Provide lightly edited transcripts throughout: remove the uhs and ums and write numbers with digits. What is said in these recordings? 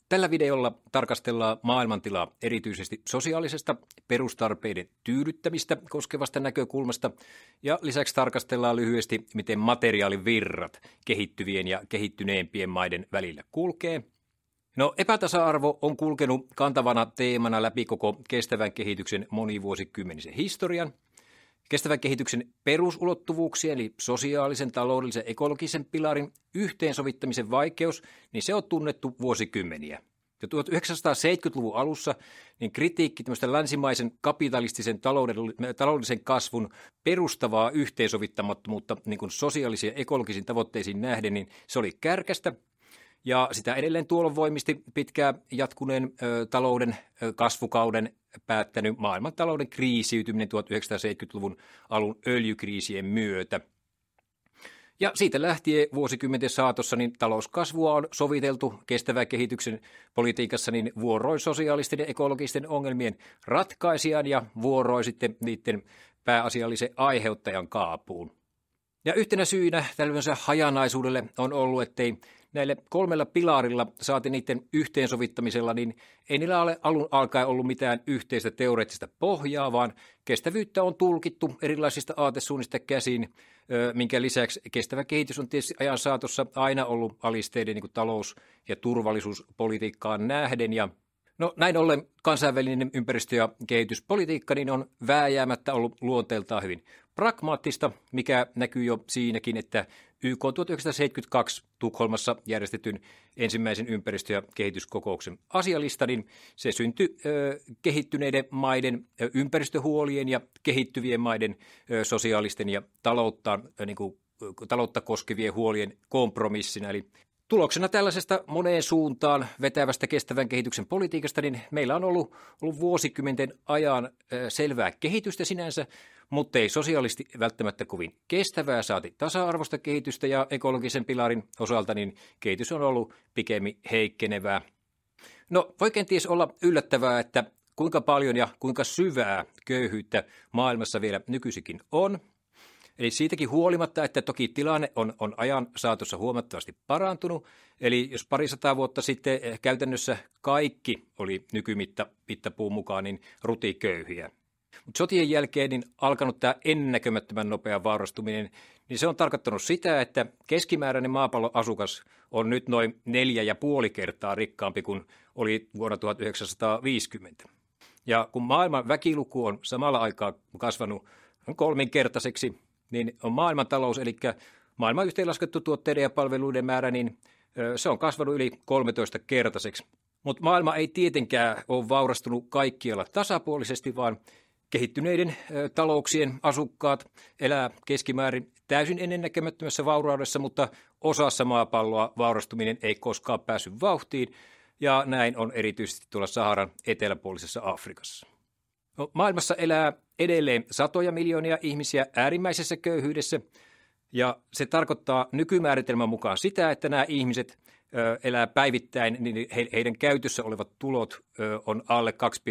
Tällä videolla tarkastellaan maailmantilaa erityisesti sosiaalisesta perustarpeiden tyydyttämistä koskevasta näkökulmasta ja lisäksi tarkastellaan lyhyesti, miten materiaalivirrat kehittyvien ja kehittyneempien maiden välillä kulkee. No, epätasa-arvo on kulkenut kantavana teemana läpi koko kestävän kehityksen monivuosikymmenisen historian. Kestävän kehityksen perusulottuvuuksien eli sosiaalisen, taloudellisen ja ekologisen pilarin yhteensovittamisen vaikeus, niin se on tunnettu vuosikymmeniä. Jo 1970-luvun alussa niin kritiikki tämmöistä länsimaisen kapitalistisen taloudellisen kasvun perustavaa yhteensovittamattomuutta niin kuin sosiaalisiin ja ekologisiin tavoitteisiin nähden, niin se oli kärkästä. Ja sitä edelleen tuolloin voimisti pitkään jatkuneen talouden kasvukauden päättänyt maailmantalouden kriisiytyminen 1970-luvun alun öljykriisien myötä. Ja siitä lähtien vuosikymmenten saatossa niin talouskasvua on soviteltu kestävän kehityksen politiikassa niin vuoroin sosiaalisten ja ekologisten ongelmien ratkaisijan ja vuoroin sitten niiden pääasiallisen aiheuttajan kaapuun. Ja yhtenä syynä tällaiselle hajanaisuudelle on ollut, ettei näille kolmella pilarilla saati niiden yhteensovittamisella, niin ei niillä ole alun alkaen ollut mitään yhteistä teoreettista pohjaa, vaan kestävyyttä on tulkittu erilaisista aatesuunnista käsin, minkä lisäksi kestävä kehitys on tietysti ajan saatossa aina ollut alisteiden niin kuin talous- ja turvallisuuspolitiikkaan nähden. Ja no, näin ollen kansainvälinen ympäristö- ja kehityspolitiikka niin on vääjäämättä ollut luonteeltaan hyvin pragmaattista, mikä näkyy jo siinäkin, että YK 1972 Tukholmassa järjestetyn ensimmäisen ympäristö- ja kehityskokouksen asialista, niin se syntyi kehittyneiden maiden ympäristöhuolien ja kehittyvien maiden sosiaalisten ja taloutta koskevien huolien kompromissina. Eli tuloksena tällaisesta moneen suuntaan vetävästä kestävän kehityksen politiikasta, niin meillä on ollut vuosikymmenten ajan selvää kehitystä sinänsä, mutta ei sosiaalisesti välttämättä kovin kestävää saati tasa-arvoista kehitystä ja ekologisen pilarin osalta, niin kehitys on ollut pikemmin heikkenevää. No, voi kenties olla yllättävää, että kuinka paljon ja kuinka syvää köyhyyttä maailmassa vielä nykyisinkin on. Eli siitäkin huolimatta, että toki tilanne on ajan saatossa huomattavasti parantunut, eli jos parisataa vuotta sitten käytännössä kaikki oli nykymittapuun mukaan niin rutiköyhiä. Mutta sotien jälkeen niin alkanut tämä ennennäkemättömän nopea vaurastuminen, niin se on tarkoittanut sitä, että keskimääräinen maapallon asukas on nyt noin 4,5 kertaa rikkaampi kuin oli vuonna 1950. Ja kun maailman väkiluku on samalla aikaa kasvanut kolminkertaiseksi, niin on maailmantalous, eli maailman yhteenlaskettu tuotteiden ja palveluiden määrä, niin se on kasvanut yli 13-kertaiseksi. Mutta maailma ei tietenkään ole vaurastunut kaikkialla tasapuolisesti, vaan kehittyneiden talouksien asukkaat elää keskimäärin täysin ennennäkemättömässä vauraudessa, mutta osassa maapalloa vaurastuminen ei koskaan päässyt vauhtiin, ja näin on erityisesti tuolla Saharan eteläpuolisessa Afrikassa. No, maailmassa elää edelleen satoja miljoonia ihmisiä äärimmäisessä köyhyydessä, ja se tarkoittaa nykymääritelmän mukaan sitä, että nämä ihmiset elää päivittäin, niin heidän käytössä olevat tulot on alle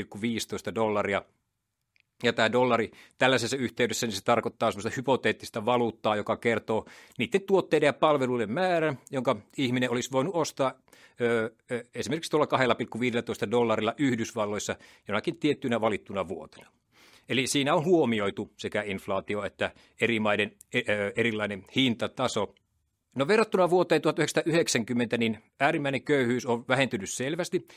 $2,15. Ja tämä dollari tällaisessa yhteydessä, niin se tarkoittaa semmoista hypoteettista valuuttaa, joka kertoo niiden tuotteiden ja palveluiden määrän, jonka ihminen olisi voinut ostaa esimerkiksi tuolla $2,15 Yhdysvalloissa jonakin tiettynä valittuna vuotena. Eli siinä on huomioitu sekä inflaatio että eri maiden erilainen hintataso. No, verrattuna vuoteen 1990, niin äärimmäinen köyhyys on vähentynyt selvästi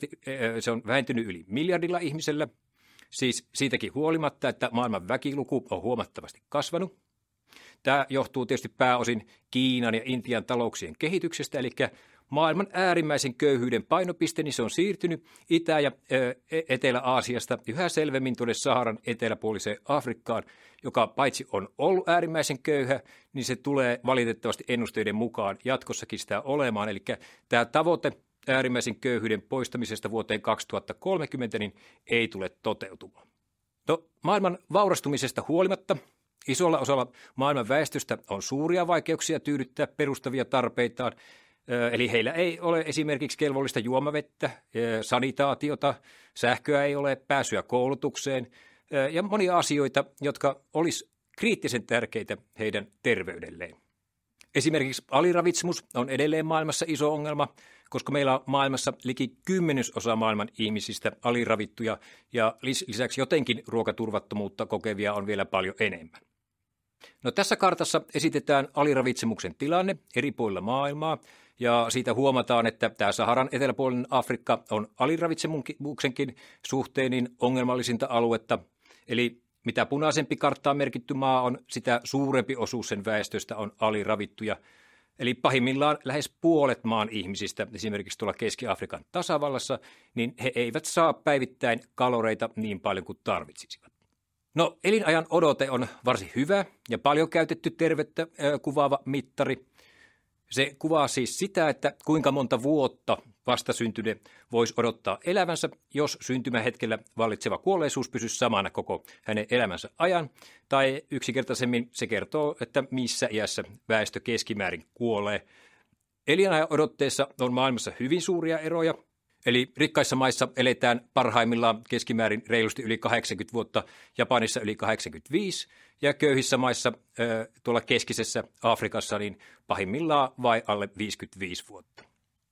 se on vähentynyt yli miljardilla ihmisellä. Siis siitäkin huolimatta, että maailman väkiluku on huomattavasti kasvanut. Tämä johtuu tietysti pääosin Kiinan ja Intian talouksien kehityksestä, eli maailman äärimmäisen köyhyyden painopiste niin se on siirtynyt Itä- ja Etelä-Aasiasta yhä selvemmin tuonne Saharan eteläpuoliseen Afrikkaan, joka paitsi on ollut äärimmäisen köyhä, niin se tulee valitettavasti ennusteiden mukaan jatkossakin sitä olemaan. Eli tämä tavoite äärimmäisen köyhyyden poistamisesta vuoteen 2030 niin ei tule toteutumaan. No, maailman vaurastumisesta huolimatta isolla osalla maailman väestöstä on suuria vaikeuksia tyydyttää perustavia tarpeitaan, eli heillä ei ole esimerkiksi kelvollista juomavettä, sanitaatiota, sähköä ei ole, pääsyä koulutukseen ja monia asioita, jotka olisi kriittisen tärkeitä heidän terveydelleen. Esimerkiksi aliravitsemus on edelleen maailmassa iso ongelma, koska meillä on maailmassa liki 10% maailman ihmisistä aliravittuja ja lisäksi jotenkin ruokaturvattomuutta kokevia on vielä paljon enemmän. No, tässä kartassa esitetään aliravitsemuksen tilanne eri puolilla maailmaa ja siitä huomataan, että tämä Saharan eteläpuolinen Afrikka on aliravitsemuksenkin suhteen niin ongelmallisinta aluetta. Eli mitä punaisempi karttaan merkitty maa on, sitä suurempi osuus sen väestöstä on aliravittuja. Eli pahimmillaan lähes puolet maan ihmisistä, esimerkiksi tuolla Keski-Afrikan tasavallassa, niin he eivät saa päivittäin kaloreita niin paljon kuin tarvitsisivat. No, elinajan odote on varsin hyvä ja paljon käytetty tervettä kuvaava mittari. Se kuvaa siis sitä, että kuinka monta vuotta vastasyntynyt voisi odottaa elävänsä, jos syntymähetkellä vallitseva kuolleisuus pysyisi samana koko hänen elämänsä ajan. Tai yksinkertaisemmin se kertoo, että missä iässä väestö keskimäärin kuolee. Elinajan odotteessa on maailmassa hyvin suuria eroja. Eli rikkaissa maissa eletään parhaimmillaan keskimäärin reilusti yli 80 vuotta, Japanissa yli 85, ja köyhissä maissa tuolla keskisessä Afrikassa niin pahimmillaan vai alle 55 vuotta.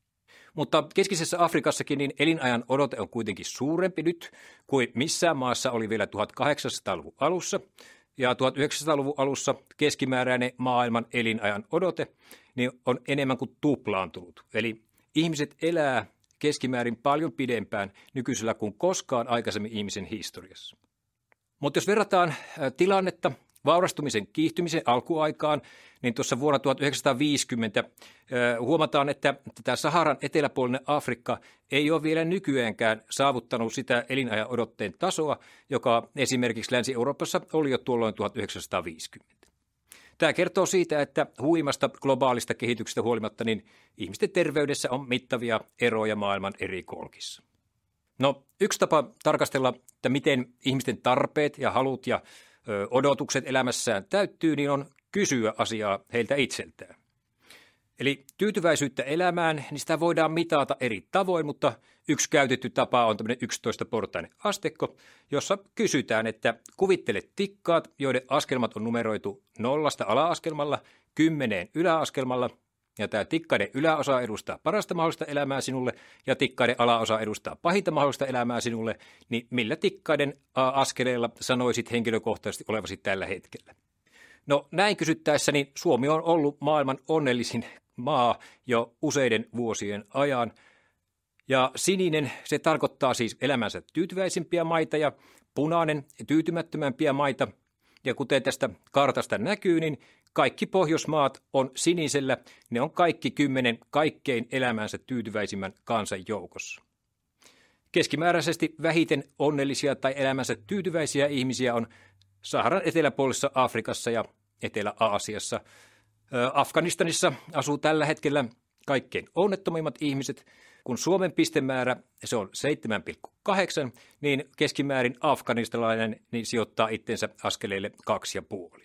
Mutta keskisessä Afrikassakin niin elinajan odote on kuitenkin suurempi nyt kuin missään maassa oli vielä 1800-luvun alussa, ja 1900-luvun alussa keskimääräinen maailman elinajan odote niin on enemmän kuin tuplaantunut. Eli ihmiset elää keskimäärin paljon pidempään nykyisellä kuin koskaan aikaisemmin ihmisen historiassa. Mutta jos verrataan tilannetta vaurastumisen kiihtymisen alkuaikaan, niin tuossa vuonna 1950 huomataan, että tämä Saharan eteläpuolinen Afrikka ei ole vielä nykyäänkään saavuttanut sitä elinajan odotteen tasoa, joka esimerkiksi Länsi-Euroopassa oli jo tuolloin 1950. Tämä kertoo siitä, että huimasta globaalista kehityksestä huolimatta niin ihmisten terveydessä on mittavia eroja maailman eri kolkissa. No, yksi tapa tarkastella, että miten ihmisten tarpeet ja halut ja odotukset elämässään täyttyy, niin on kysyä asiaa heiltä itseltään. Eli tyytyväisyyttä elämään, niin sitä voidaan mitata eri tavoin, mutta yksi käytetty tapa on tämmöinen 11-portainen asteikko, jossa kysytään, että kuvittele tikkaat, joiden askelmat on numeroitu 0 ala-askelmalla, 10 yläaskelmalla, ja tämä tikkaiden yläosa edustaa parasta mahdollista elämää sinulle, ja tikkaiden alaosa edustaa pahinta mahdollista elämää sinulle, niin millä tikkaiden askeleilla sanoisit henkilökohtaisesti olevasi tällä hetkellä? No, näin kysyttäessä, niin Suomi on ollut maailman onnellisin maa jo useiden vuosien ajan. Ja sininen, se tarkoittaa siis elämänsä tyytyväisimpiä maita ja punainen tyytymättömämpiä maita. Ja kuten tästä kartasta näkyy, niin kaikki Pohjoismaat on sinisellä. Ne on kaikki 10 kaikkein elämänsä tyytyväisimmän kansan joukossa. Keskimääräisesti vähiten onnellisia tai elämänsä tyytyväisiä ihmisiä on Saharan eteläpuolisessa Afrikassa ja Etelä-Aasiassa. Afganistanissa asuu tällä hetkellä kaikkein onnettomimmat ihmiset. Kun Suomen pistemäärä se on 7,8, niin keskimäärin afganistalainen niin sijoittaa itsensä askeleille 2,5.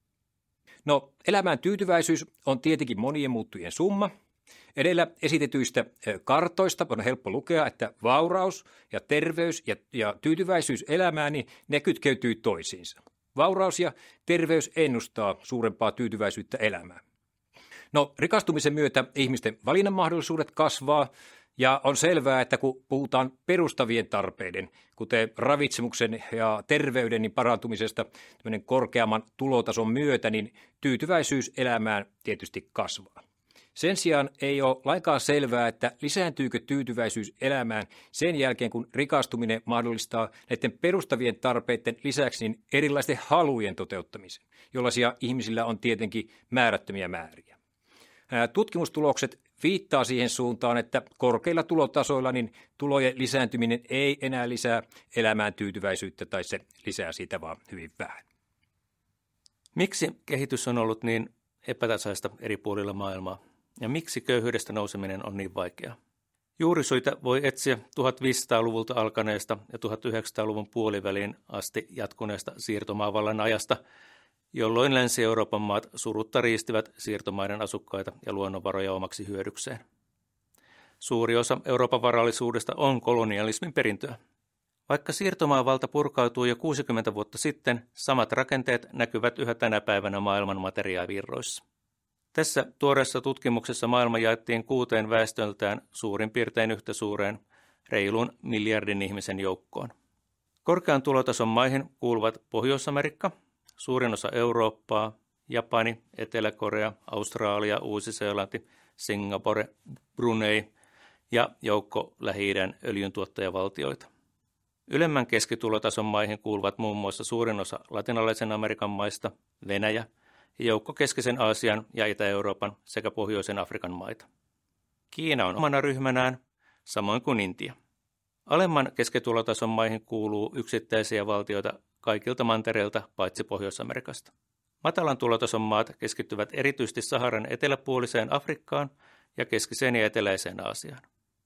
No, elämään tyytyväisyys on tietenkin monien muuttujien summa. Edellä esitetyistä kartoista on helppo lukea, että vauraus ja terveys ja tyytyväisyys elämään, niin ne kytkeytyy toisiinsa. Vauraus ja terveys ennustaa suurempaa tyytyväisyyttä elämään. No, rikastumisen myötä ihmisten valinnan mahdollisuudet kasvaa ja on selvää, että kun puhutaan perustavien tarpeiden, kuten ravitsemuksen ja terveyden niin parantumisesta korkeamman tulotason myötä, niin tyytyväisyys elämään tietysti kasvaa. Sen sijaan ei ole lainkaan selvää, että lisääntyykö tyytyväisyys elämään sen jälkeen, kun rikastuminen mahdollistaa näiden perustavien tarpeiden lisäksi niin erilaisten halujen toteuttamisen, jollaisia ihmisillä on tietenkin määrättömiä määriä. Tutkimustulokset viittaa siihen suuntaan, että korkeilla tulotasoilla niin tulojen lisääntyminen ei enää lisää elämään tyytyväisyyttä tai se lisää sitä vaan hyvin vähän. Miksi kehitys on ollut niin epätasaista eri puolilla maailmaa? Ja miksi köyhyydestä nouseminen on niin vaikeaa? Juurisyitä voi etsiä 1500-luvulta alkaneesta ja 1900-luvun puoliväliin asti jatkuneesta siirtomaavallan ajasta, jolloin Länsi-Euroopan maat surutta riistivät siirtomaiden asukkaita ja luonnonvaroja omaksi hyödykseen. Suuri osa Euroopan varallisuudesta on kolonialismin perintöä. Vaikka siirtomaavalta purkautui jo 60 vuotta sitten, samat rakenteet näkyvät yhä tänä päivänä maailman materiaalivirroissa. Tässä tuoreessa tutkimuksessa maailma jaettiin 6 väestöltään suurin piirtein yhtä suureen reilun miljardin ihmisen joukkoon. Korkean tulotason maihin kuuluvat Pohjois-Amerikka, suurin osa Eurooppaa, Japani, Etelä-Korea, Australia, Uusi-Seelanti, Singapore, Brunei ja joukko Lähi-idän öljyntuottajavaltioita. Ylemmän keskitulotason maihin kuuluvat muun muassa suurin osa latinalaisen Amerikan maista, Venäjä ja joukko keskisen Aasian ja Itä-Euroopan sekä pohjoisen Afrikan maita. Kiina on omana ryhmänään, samoin kuin Intia. Alemman keskitulotason maihin kuuluu yksittäisiä valtioita kaikilta mantereilta paitsi Pohjois-Amerikasta. Matalan tulotason maat keskittyvät erityisesti Saharan eteläpuoliseen Afrikkaan ja keskiseen ja eteläiseen Aasiaan.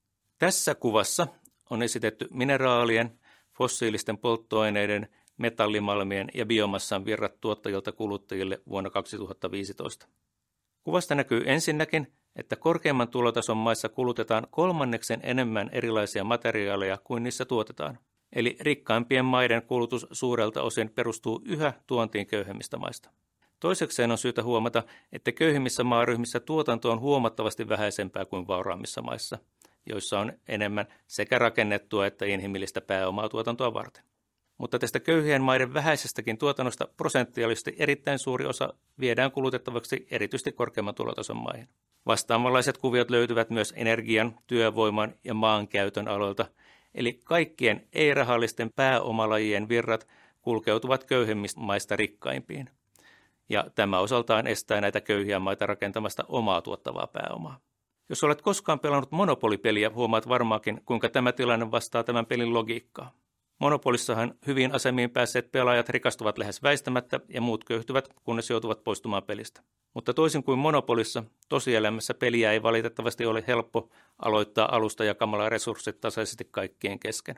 Tässä kuvassa on esitetty mineraalien, fossiilisten polttoaineiden, metallimalmien ja biomassan virrat tuottajilta kuluttajille vuonna 2015. Kuvasta näkyy ensinnäkin, että korkeimman tulotason maissa kulutetaan 1/3 enemmän erilaisia materiaaleja kuin niissä tuotetaan. Eli rikkaimpien maiden kulutus suurelta osin perustuu yhä tuontiin köyhemmistä maista. Toisekseen on syytä huomata, että köyhimmissä maaryhmissä tuotanto on huomattavasti vähäisempää kuin vauraammissa maissa, joissa on enemmän sekä rakennettua että inhimillistä pääomaa tuotantoa varten. Mutta tästä köyhien maiden vähäisestäkin tuotannosta prosentuaalisesti erittäin suuri osa viedään kulutettavaksi erityisesti korkeamman tulotason maihin. Vastaavanlaiset kuviot löytyvät myös energian, työvoiman ja maankäytön aloilta, eli kaikkien ei-rahallisten pääomalajien virrat kulkeutuvat köyhemmistä maista rikkaimpiin. Ja tämä osaltaan estää näitä köyhiä maita rakentamasta omaa tuottavaa pääomaa. Jos olet koskaan pelannut Monopoly-peliä, huomaat varmaankin, kuinka tämä tilanne vastaa tämän pelin logiikkaa. Monopolissahan hyvin asemiin päässeet pelaajat rikastuvat lähes väistämättä ja muut köyhtyvät, kunnes joutuvat poistumaan pelistä. Mutta toisin kuin Monopolissa, tosielämässä peliä ei valitettavasti ole helppo aloittaa alusta jakamalla resurssit tasaisesti kaikkien kesken.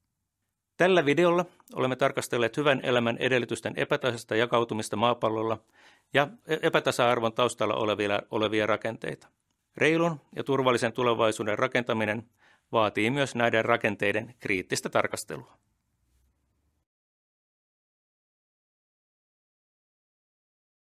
Tällä videolla olemme tarkastelleet hyvän elämän edellytysten epätasaista jakautumista maapallolla ja epätasa-arvon taustalla olevia rakenteita. Reilun ja turvallisen tulevaisuuden rakentaminen vaatii myös näiden rakenteiden kriittistä tarkastelua.